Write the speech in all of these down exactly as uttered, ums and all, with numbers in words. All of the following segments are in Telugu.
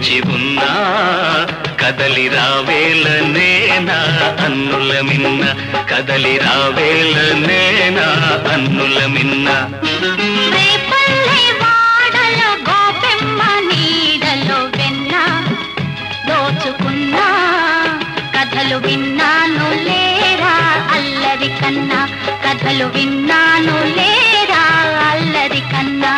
వేచి ఉన్నా కదలి రావేలనేనా అన్నుల మిన్న కదలి రావేలనేనా అన్నుల మిన్న కథలు విన్నాను లేరా అల్లరి కన్నా కథలు విన్నాను లేరా అల్లరి కన్నా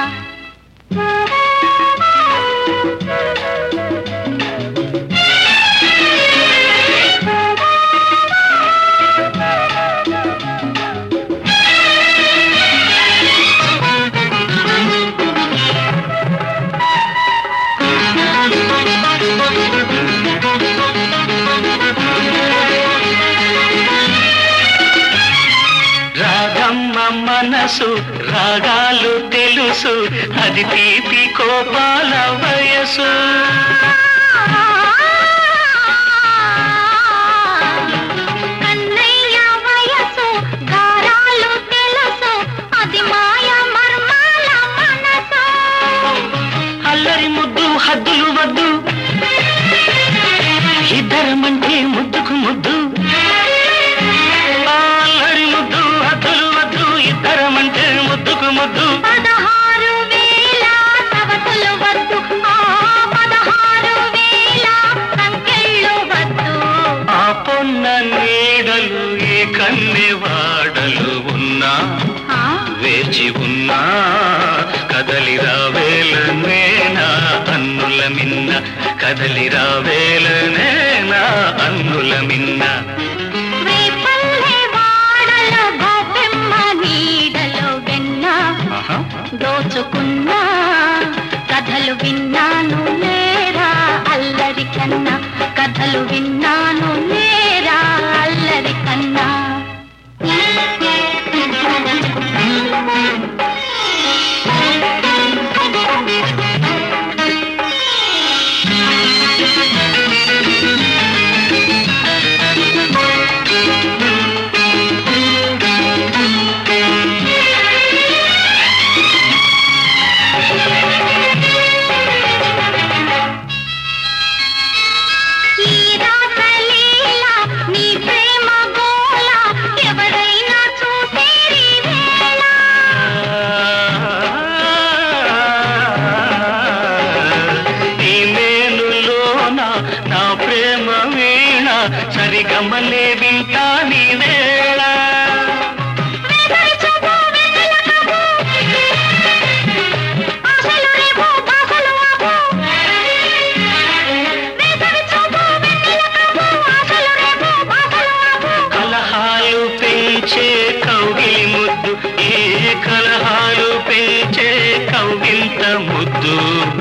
మనసు రాగాలు తెలుసు అది తీపి కోపాల వయసు కన్నయ్య వయసు గారాలు తెలుసు అది మాయ మర్మాల మనసు అల్లరి ముద్దు హద్దులు వద్దు ఇద్దరమంటే ముద్దుకు ముద్దు ముద్దు పదహారు వేల సవతులు వద్దు పదహారు వేల సంఖ్యలు వద్దు ఆ పొన్న నీడలు ఏ కన్నె వాడలు ఉన్నా వేచి ఉన్నా కదలి రావేలనేనా అన్నుల మిన్న కదలి రావేలనేనా అన్నుల మిన్న దోచుకున్నా కథలు విన్నాను లేరా అల్లరి కన్నా కథలు విన్నాను లేరా అల్లరి కన్నా సరిగమలే వింటాని వేళ కలహాలు పెంచే కౌగిలి ముద్దు ఏ కలహాలు పెంచే కౌగిలింత ముద్దు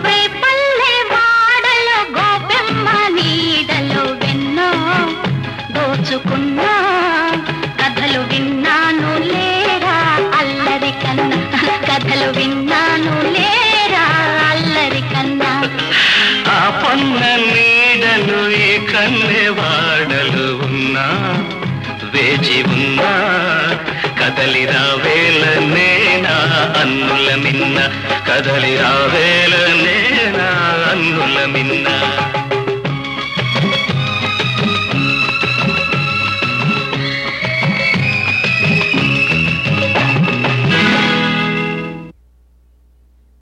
దోచుకున్నా కథలు విన్నాను లేరా అల్లరి కన్నా కథలు విన్నాను లేరా అల్లరి కన్నా ఆ పొన్న నీడలు ఏ కన్నె వాడలు ఉన్నా వేచి ఉన్నా కదలి రావేలనేనా అన్నుల మిన్న కదలి రావేలనేనా అన్నుల మిన్న